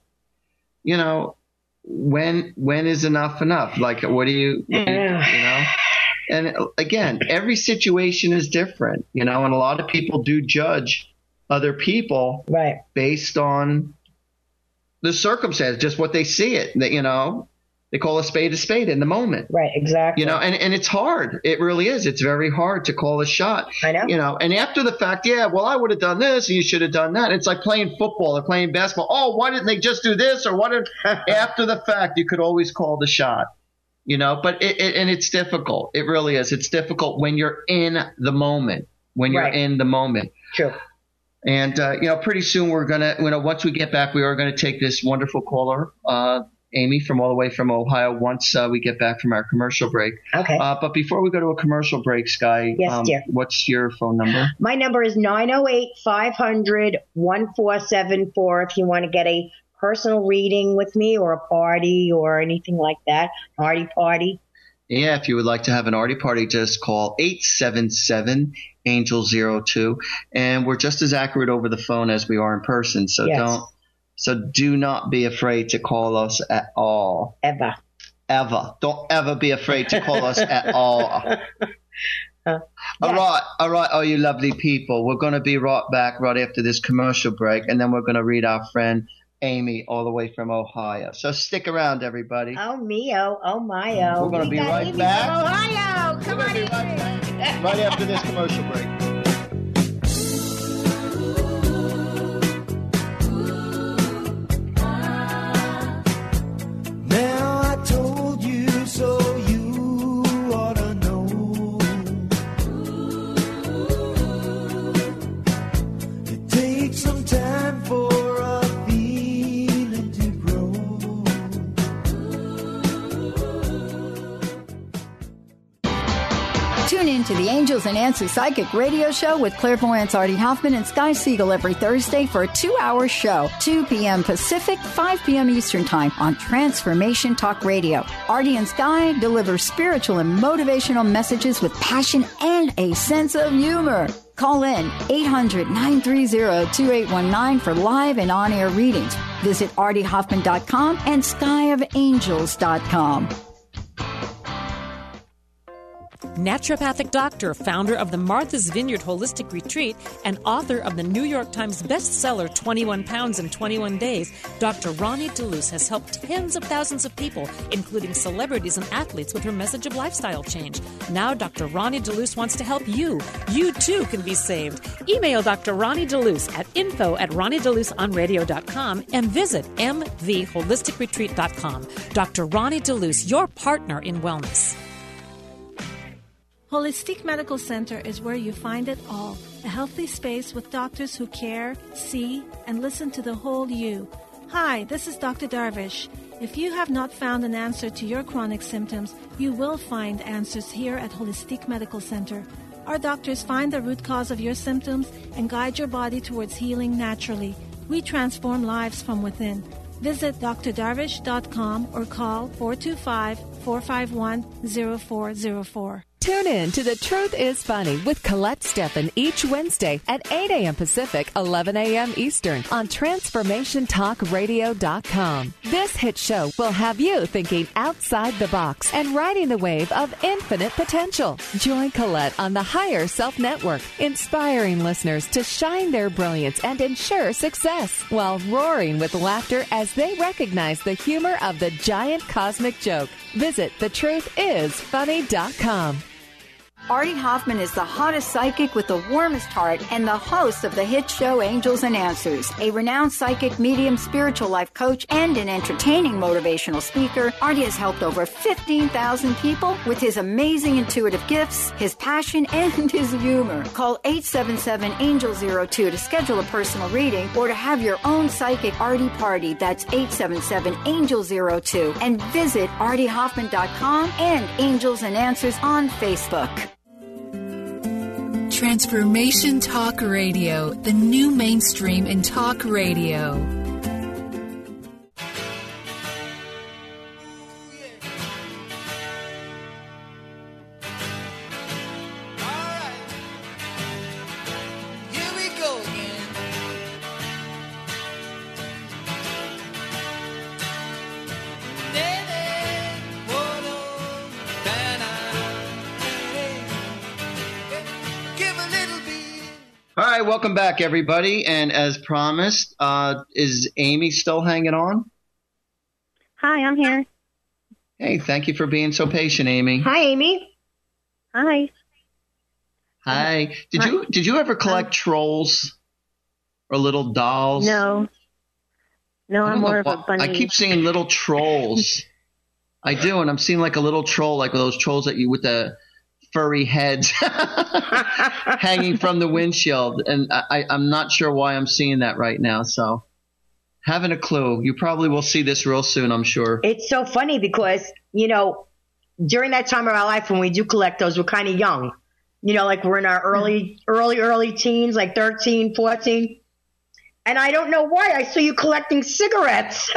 when is enough? Like, what do you? And again, every situation is different, and a lot of people do judge other people based on the circumstance, just what they see it, They call a spade in the moment. Right, exactly. You know, and it's hard. It really is. It's very hard to call a shot. I know. You know, and after the fact, yeah, well, I would have done this and you should have done that. It's like playing football or playing basketball. Oh, why didn't they just do this? Or what? After the fact, you could always call the shot. You know, but it's difficult. It really is. It's difficult when you're in the moment. When you're in the moment. True. And, you know, pretty soon we're going to, you know, once we get back, we are going to take this wonderful caller, Amy, from all the way from Ohio, once we get back from our commercial break. Okay. But before we go to a commercial break, Sky, yes, dear. What's your phone number? My number is 908-500-1474 if you want to get a personal reading with me or a party or anything like that, Artie party. Yeah, if you would like to have an Artie party, just call 877-ANGEL-02. And we're just as accurate over the phone as we are in person. So do not be afraid to call us at all. Ever. Don't ever be afraid to call us at all. All right, all you lovely people. We're going to be right back right after this commercial break, and then we're going to read our friend Amy all the way from Ohio. So stick around, everybody. Oh, me-o. Oh, my-o. We're going to be right Amy back. from Ohio. Come on, Amy. Right after this commercial break. Now I told you so, you ought to know. It takes some time for a feeling to grow. Tune in to the Angels and Answers Psychic Radio Show with clairvoyants Artie Hoffman and Sky Siegel every Thursday for a 2-hour show, 2 p.m. Pacific, 5 p.m. Eastern Time on Transformation Talk Radio. Artie and Sky deliver spiritual and motivational messages with passion and a sense of humor. Call in 800-930-2819 for live and on-air readings. Visit artiehoffman.com and skyofangels.com. Naturopathic doctor, founder of the Martha's Vineyard Holistic Retreat, and author of the New York Times bestseller 21 Pounds in 21 Days, Dr. Ronnie DeLuce has helped tens of thousands of people, including celebrities and athletes, with her message of lifestyle change. Now Dr. Ronnie DeLuce wants to help you. You too can be saved. Email Dr. Ronnie DeLuce at info@ronniedeluceonradio.com and visit mtheholisticretreat.com. Dr. Ronnie DeLuce, your partner in wellness. Holistic Medical Center is where you find it all. A healthy space with doctors who care, see, and listen to the whole you. Hi, this is Dr. Darvish. If you have not found an answer to your chronic symptoms, you will find answers here at Holistic Medical Center. Our doctors find the root cause of your symptoms and guide your body towards healing naturally. We transform lives from within. Visit drdarvish.com or call 425-451-0404. Tune in to The Truth is Funny with Colette Steffen each Wednesday at 8 a.m. Pacific, 11 a.m. Eastern on TransformationTalkRadio.com. This hit show will have you thinking outside the box and riding the wave of infinite potential. Join Colette on the Higher Self Network, inspiring listeners to shine their brilliance and ensure success while roaring with laughter as they recognize the humor of the giant cosmic joke. Visit thetruthисfunny.com. Artie Hoffman is the hottest psychic with the warmest heart and the host of the hit show Angels and Answers. A renowned psychic, medium, spiritual life coach, and an entertaining motivational speaker, Artie has helped over 15,000 people with his amazing intuitive gifts, his passion, and his humor. Call 877-ANGEL-02 to schedule a personal reading or to have your own psychic Artie party. That's 877-ANGEL-02. And visit artiehoffman.com and Angels and Answers on Facebook. Transformation Talk Radio, the new mainstream in talk radio. All right, welcome back, everybody. And as promised, is Amy still hanging on? Hi, I'm here. Hey, thank you for being so patient, Amy. Hi, Amy. Hi. Hi. Did you ever collect trolls or little dolls? No. No, I'm more of a bunny. I keep seeing little trolls. I do, and I'm seeing like a little troll, like those trolls that you with the furry heads hanging from the windshield. And I'm not sure why I'm seeing that right now. So haven't a clue. You probably will see this real soon, I'm sure. It's so funny because, you know, during that time of our life when we do collect those, we're kind of young. You know, like we're in our early teens, like 13, 14. And I don't know why I saw you collecting cigarettes.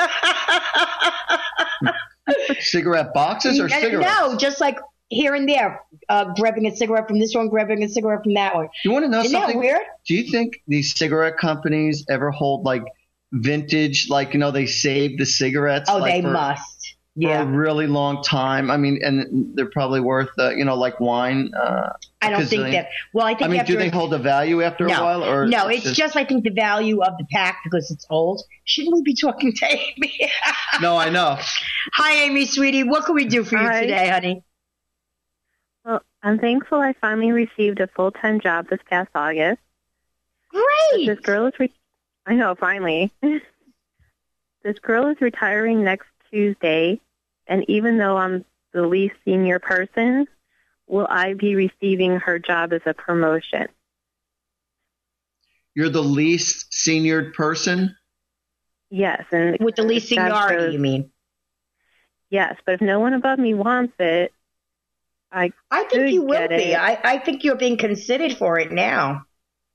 Cigarette boxes or cigarettes? No, just like here and there, grabbing a cigarette from this one, grabbing a cigarette from that one. You want to know Isn't something that weird? Do you think these cigarette companies ever hold like vintage, like, you know, they save the cigarettes? Oh, like they must. Yeah. For a really long time. I mean, and they're probably worth, you know, like wine. I don't think that. Well, I think. I mean, do they hold a value after a while? Or no, it's just I think the value of the pack because it's old. Shouldn't we be talking to Amy? No, I know. Hi, Amy, sweetie. What can we do for you today, honey? Well, I'm thankful I finally received a full-time job this past August. Great. This girl is. I know, finally. This girl is retiring next Tuesday, and even though I'm the least senior person, will I be receiving her job as a promotion? You're the least seniored person? Yes. And with the least seniority, you mean? Yes, but if no one above me wants it, I think you will be. I think you're being considered for it now.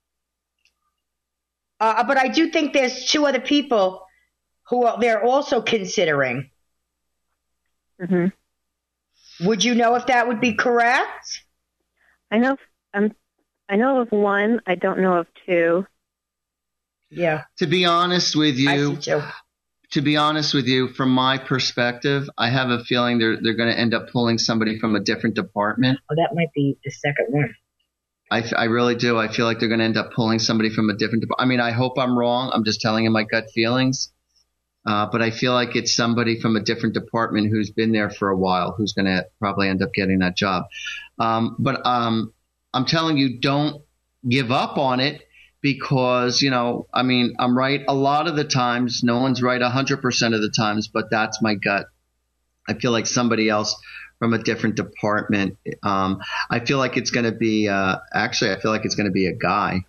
But I do think there's two other people who they're also considering. Mm-hmm. Would you know if that would be correct? I know of one. I don't know of two. Yeah. To be honest with you, from my perspective, I have a feeling they're going to end up pulling somebody from a different department. Oh, that might be the second one. I really do. I feel like they're going to end up pulling somebody from a different department. I mean, I hope I'm wrong. I'm just telling you my gut feelings. But I feel like it's somebody from a different department who's been there for a while who's going to probably end up getting that job. But I'm telling you, don't give up on it because, you know, I mean, I'm right a lot of the times. No one's right 100% of the times, but that's my gut. I feel like somebody else from a different department. I feel like it's going to be I feel like it's going to be a guy.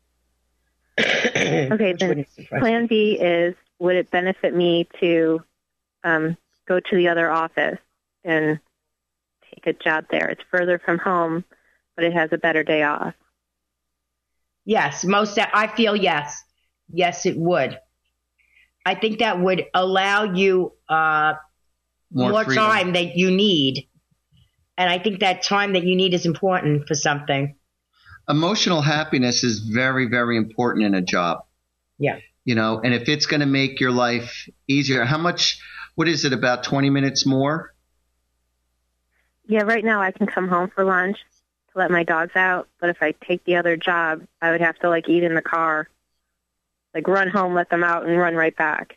Okay, then plan B is, would it benefit me to go to the other office and take a job there? It's further from home, but it has a better day off. Yes, I feel yes. Yes, it would. I think that would allow you more time that you need. And I think that time that you need is important for something. Emotional happiness is very, very important in a job. Yeah. You know, and if it's going to make your life easier, what is it, about 20 minutes more? Yeah, right now I can come home for lunch to let my dogs out. But if I take the other job, I would have to, like, eat in the car, like run home, let them out, and run right back.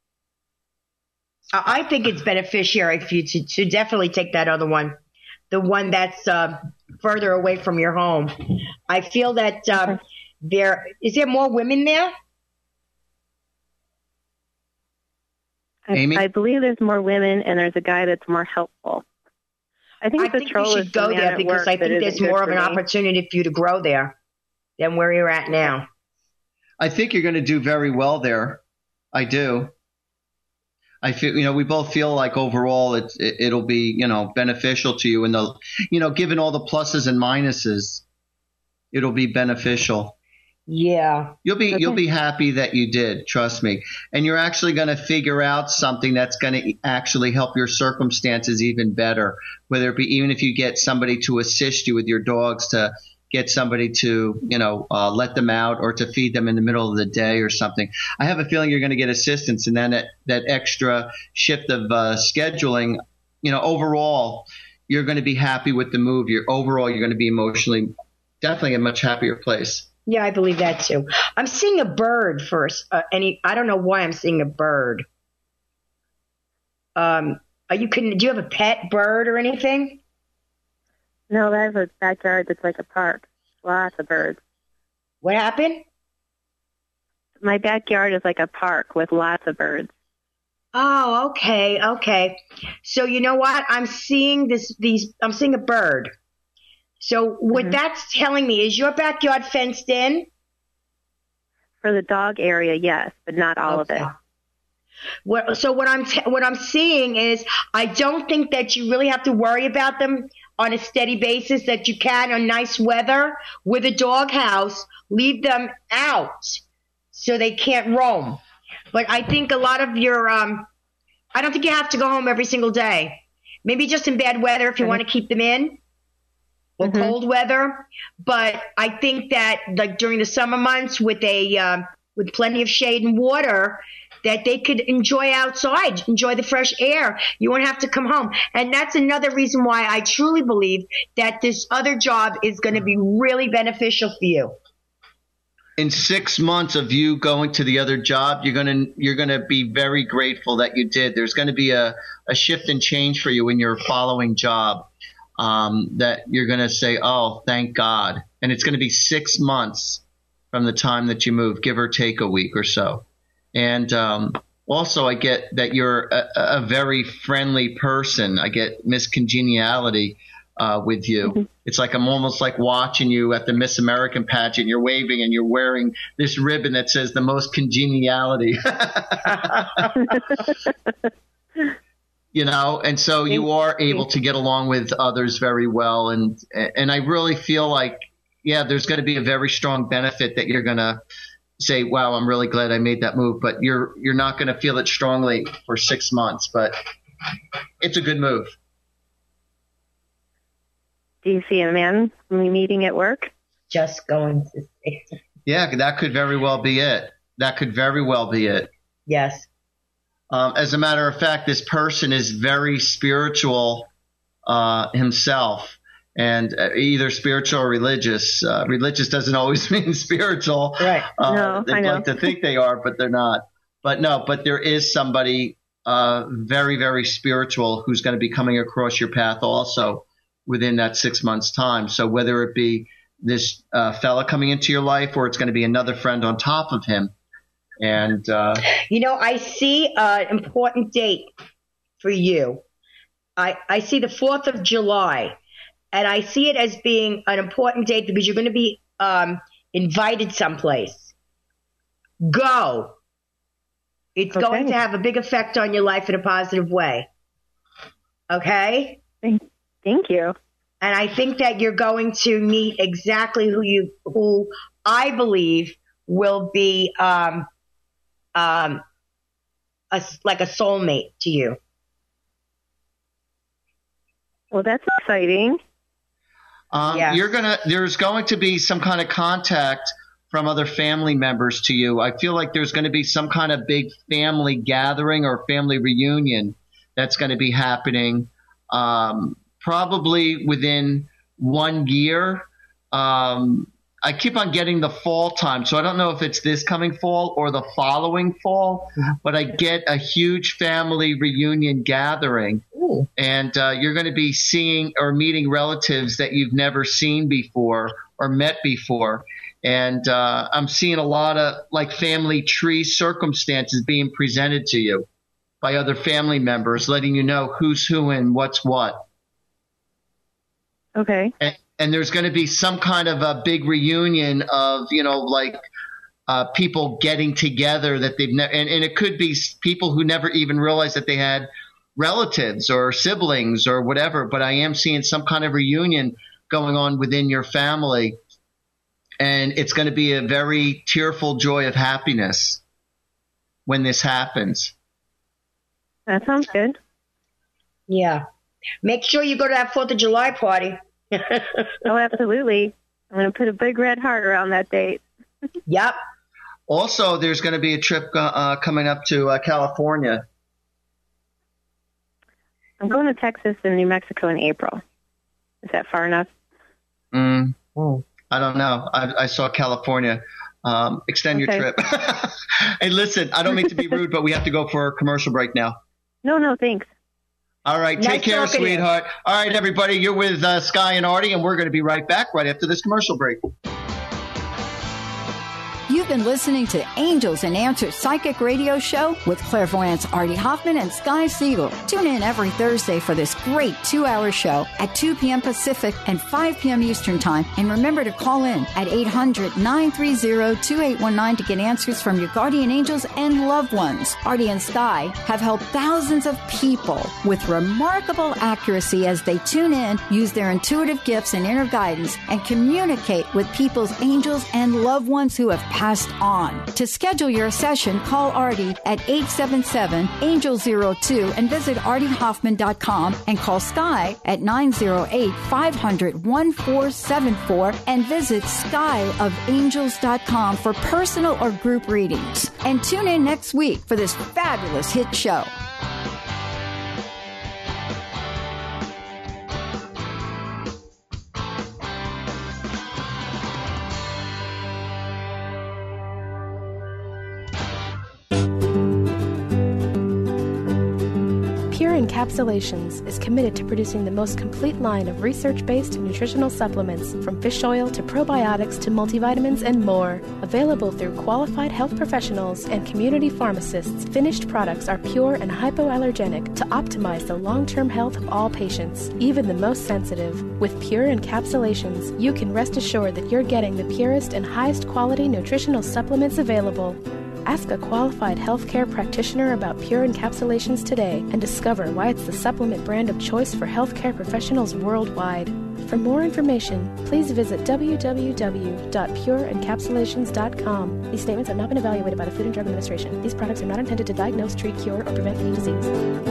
I think it's beneficiary for you to definitely take that other one, the one that's further away from your home. I feel that is there more women there? Amy? I believe there's more women, and there's a guy that's more helpful. I think you should go there because I think there's more of an opportunity for you to grow there than where you're at now. I think you're going to do very well there. I do. I feel, you know, we both feel like overall it'll be, you know, beneficial to you, and given all the pluses and minuses, it'll be beneficial. Yeah. You'll be happy that you did, trust me. And you're actually going to figure out something that's going to actually help your circumstances even better, whether it be even if you get somebody to assist you with your dogs, to get somebody to, let them out or to feed them in the middle of the day or something. I have a feeling you're going to get assistance, and then that extra shift of scheduling, overall, you're going to be happy with the move. You're going to be emotionally definitely a much happier place. Yeah, I believe that too. I'm seeing a bird first. I don't know why I'm seeing a bird. A Do you have a pet bird or anything? No, I have a backyard that's like a park. Lots of birds. What happened? My backyard is like a park with lots of birds. Oh, okay. So you know what? I'm seeing I'm seeing a bird. So what that's telling me is your backyard fenced in? For the dog area, yes, but not all of it. So what I'm seeing is I don't think that you really have to worry about them on a steady basis, that you can on nice weather with a dog house, leave them out so they can't roam. But I think a lot of your I don't think you have to go home every single day. Maybe just in bad weather if you want to keep them in, or cold weather. But I think that like during the summer months with plenty of shade and water, that they could enjoy outside, enjoy the fresh air. You won't have to come home. And that's another reason why I truly believe that this other job is going to be really beneficial for you. In 6 months of you going to the other job, you're gonna be very grateful that you did. There's going to be a shift and change for you in your following job, that you're going to say, oh, thank God. And it's going to be 6 months from the time that you move, give or take a week or so. And also, I get that you're a very friendly person. I get Miss Congeniality with you. It's like I'm almost like watching you at the Miss American pageant. You're waving and you're wearing this ribbon that says the most congeniality. You know, and so you are able to get along with others very well. And I really feel like, yeah, there's going to be a very strong benefit that you're going to say, wow, I'm really glad I made that move. But you're not going to feel it strongly for 6 months. But it's a good move. Do you see a man meeting at work? Just going to say. Yeah, that could very well be it. Yes. As a matter of fact, this person is very spiritual himself, and either spiritual or religious. Religious doesn't always mean spiritual. Right. No, they I know. like to think they are, but they're not. But there is somebody very, very spiritual who's going to be coming across your path also within that 6 months' time. So whether it be this fella coming into your life or it's going to be another friend on top of him. And I see an important date for you. I see the 4th of July, and I see it as being an important date because you're going to be invited someplace. Go. It's going to have a big effect on your life in a positive way. Okay? Thank you. And I think that you're going to meet exactly who I believe will be like a soulmate to you. Well, that's exciting. Yeah. There's going to be some kind of contact from other family members to you. I feel like there's going to be some kind of big family gathering or family reunion that's going to be happening. Probably within 1 year. I keep on getting the fall time, so I don't know if it's this coming fall or the following fall, but I get a huge family reunion gathering. Ooh. And you're going to be seeing or meeting relatives that you've never seen before or met before. And I'm seeing a lot of like family tree circumstances being presented to you by other family members, letting you know who's who and what's what. Okay. And there's going to be some kind of a big reunion of, people getting together that they've never, and it could be people who never even realized that they had relatives or siblings or whatever. But I am seeing some kind of reunion going on within your family. And it's going to be a very tearful joy of happiness when this happens. That sounds good. Yeah. Make sure you go to that 4th of July party. Oh, absolutely. I'm going to put a big red heart around that date. Yep. Also, there's going to be a trip coming up to California. I'm going to Texas and New Mexico in April. Is that far enough? I don't know. I saw California. Extend your trip. Hey, listen, I don't mean to be rude, but we have to go for a commercial break now. No, thanks. All right. Nice Take care, talking to you. sweetheart. All right, everybody. You're with Sky and Artie, and we're going to be right back right after this commercial break. You've been listening to Angels and Answers Psychic Radio Show with clairvoyants Artie Hoffman and Sky Siegel. Tune in every Thursday for this great 2-hour show at 2 p.m. Pacific and 5 p.m. Eastern Time. And remember to call in at 800-930-2819 to get answers from your guardian angels and loved ones. Artie and Sky have helped thousands of people with remarkable accuracy as they tune in, use their intuitive gifts and inner guidance, and communicate with people's angels and loved ones who have passed on. To schedule your session, call Artie at 877-ANGEL-02 and visit artiehoffman.com, and call Sky at 908-500-1474 and visit skyofangels.com for personal or group readings. And tune in next week for this fabulous hit show. Pure Encapsulations is committed to producing the most complete line of research-based nutritional supplements, from fish oil to probiotics to multivitamins and more. Available through qualified health professionals and community pharmacists, finished products are pure and hypoallergenic to optimize the long-term health of all patients, even the most sensitive. With Pure Encapsulations, you can rest assured that you're getting the purest and highest quality nutritional supplements available. Ask a qualified healthcare practitioner about Pure Encapsulations today and discover why it's the supplement brand of choice for healthcare professionals worldwide. For more information, please visit www.pureencapsulations.com. These statements have not been evaluated by the Food and Drug Administration. These products are not intended to diagnose, treat, cure, or prevent any disease.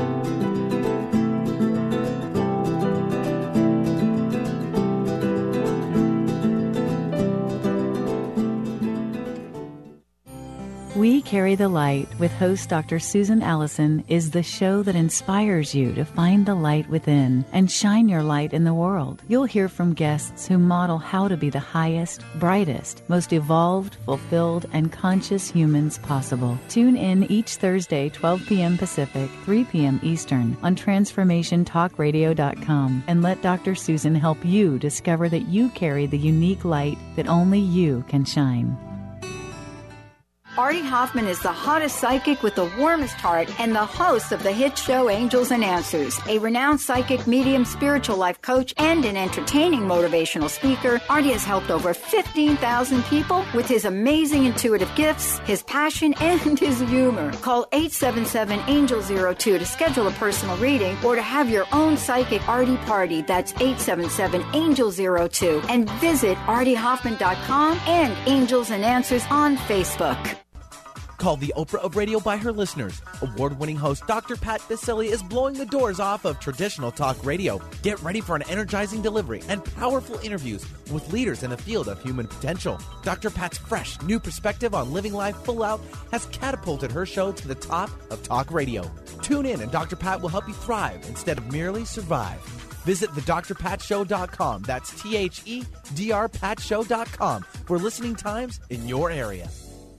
We Carry the Light with host Dr. Susan Allison is the show that inspires you to find the light within and shine your light in the world. You'll hear from guests who model how to be the highest, brightest, most evolved, fulfilled, and conscious humans possible. Tune in each Thursday, 12 p.m. Pacific, 3 p.m. Eastern on TransformationTalkRadio.com and let Dr. Susan help you discover that you carry the unique light that only you can shine. Artie Hoffman is the hottest psychic with the warmest heart and the host of the hit show Angels and Answers. A renowned psychic, medium, spiritual life coach, and an entertaining motivational speaker, Artie has helped over 15,000 people with his amazing intuitive gifts, his passion, and his humor. Call 877-ANGEL-02 to schedule a personal reading or to have your own psychic Artie party. That's 877-ANGEL-02. And visit artiehoffman.com and Angels and Answers on Facebook. Called the Oprah of radio by her listeners, award-winning host Dr. Pat Baccili is blowing the doors off of traditional talk radio. Get ready for an energizing delivery and powerful interviews with leaders in the field of human potential. Dr. Pat's fresh, new perspective on living life full out has catapulted her show to the top of talk radio. Tune in and Dr. Pat will help you thrive instead of merely survive. Visit thedrpatshow.com. That's THEDRPatshow.com for listening times in your area.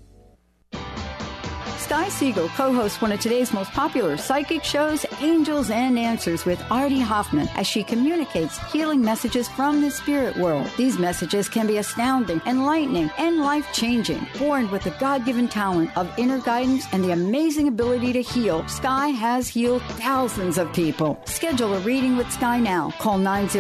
Sky Siegel co-hosts one of today's most popular psychic shows, Angels and Answers with Artie Hoffman, as she communicates healing messages from the spirit world. These messages can be astounding, enlightening, and life-changing. Born with the God-given talent of inner guidance and the amazing ability to heal, Sky has healed thousands of people. Schedule a reading with Sky now. Call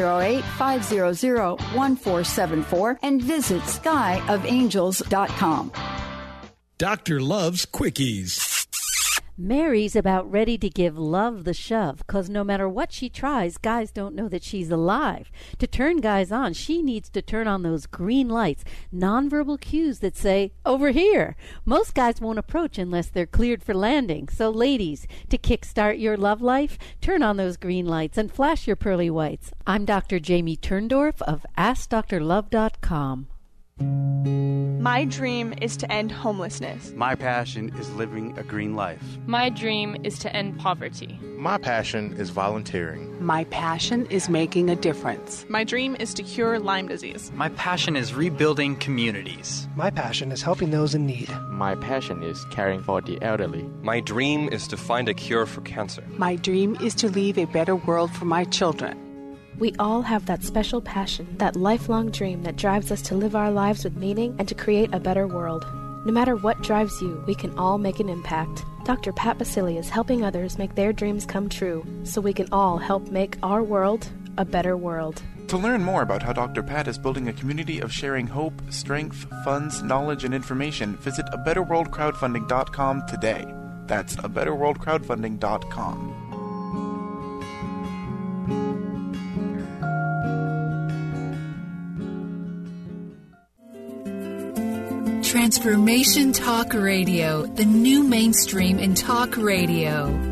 908-500-1474 and visit skyofangels.com. Doctor loves quickies. Mary's about ready to give love the shove, because no matter what she tries, guys don't know that she's alive. To turn guys on, she needs to turn on those green lights, nonverbal cues that say, over here. Most guys won't approach unless they're cleared for landing. So ladies, to kickstart your love life, turn on those green lights and flash your pearly whites. I'm Dr. Jamie Turndorf of AskDrLove.com. My dream is to end homelessness. My passion is living a green life. My dream is to end poverty. My passion is volunteering. My passion is making a difference. My dream is to cure Lyme disease. My passion is rebuilding communities. My passion is helping those in need. My passion is caring for the elderly. My dream is to find a cure for cancer. My dream is to leave a better world for my children. We all have that special passion, that lifelong dream that drives us to live our lives with meaning and to create a better world. No matter what drives you, we can all make an impact. Dr. Pat Baccili is helping others make their dreams come true, so we can all help make our world a better world. To learn more about how Dr. Pat is building a community of sharing hope, strength, funds, knowledge, and information, visit abetterworldcrowdfunding.com today. That's abetterworldcrowdfunding.com. Transformation Talk Radio, the new mainstream in talk radio.